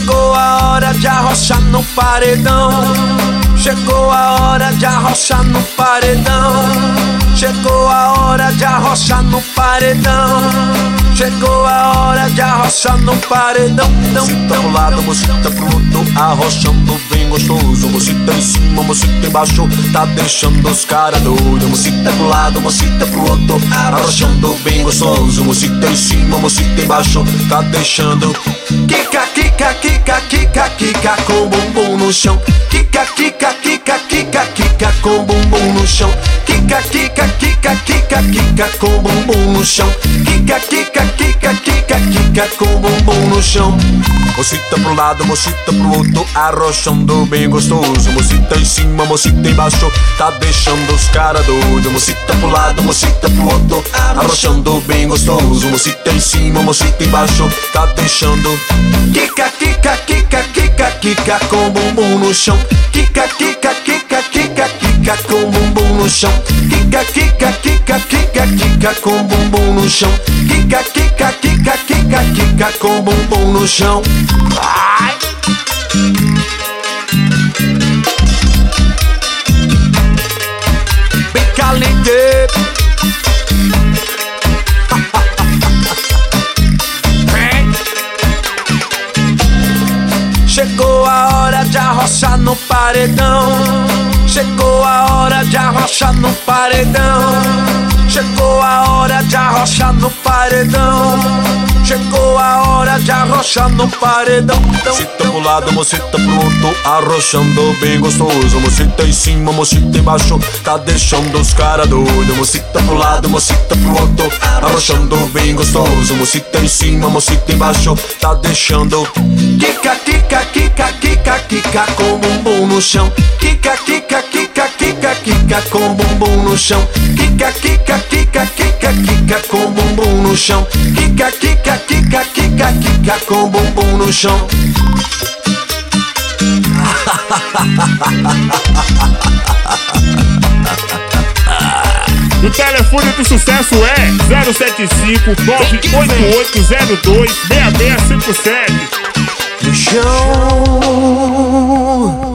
Chegou a hora de arrochar no paredão. Chegou a hora de arrochar no paredão. Chegou a hora de arrochar no paredão. Chegou a hora de arrochar no paredão. Mocita pro lado, mocita pro outro, arrochando bem gostoso. Mocita em cima, mocita embaixo, tá deixando os caras doidos. Mocita pro lado, mocita pro outro, arrochando bem gostoso. Mocita em cima, mocita embaixo, tá deixando. Kika, kika, kika, kika, kika, com bumbum no chão. Kika, kika, kika, kika, kika, com bumbum no chão. Kika, kika, kika, kika, kika, com bumbum no chão. Kika, kika, kika, kika, kika, com bumbum no chão. Mocita pro lado, mocita pro outro, arrochando bem gostoso. Mocita em cima, mocita embaixo, tá deixando os caras doidos. Mocita pro lado, mocita pro outro, arrochando bem gostoso. Mocita em cima, mocita embaixo, tá deixando. Kika, kika, kika, kika, kika, com bumbum no chão. Kika, kika, kika, kika, kika, com bumbum no chão. Kika, kika, kika, kika, kika, com bumbum no chão. Kika, kika, kika, kika, kika, com bumbum no chão. Ai! Bem caliente. Chegou a hora de arrochar no paredão. Chegou a hora de arrochar no paredão. Chegou a hora de arrochar no paredão. Chegou a hora de arrochar no paredão. Mocita pro lado, mocita pro outro, arrochando bem gostoso. Mocita em cima, mocita embaixo, tá deixando os caras doidos. Mocita pro lado, mocita pro outro, arrochando bem gostoso. Mocita em cima, mocita embaixo, tá deixando. Kika, kika, kika, kika, kika, com bumbum no chão. Kika, kika, kika, kika, kika, com bumbum no chão. Kika, kika, kika, kika, kika, com bumbum no chão. Kika, kika, kika, kika, kika, com bumbum no chão. O telefone do sucesso é 075-98802-6657. No chão.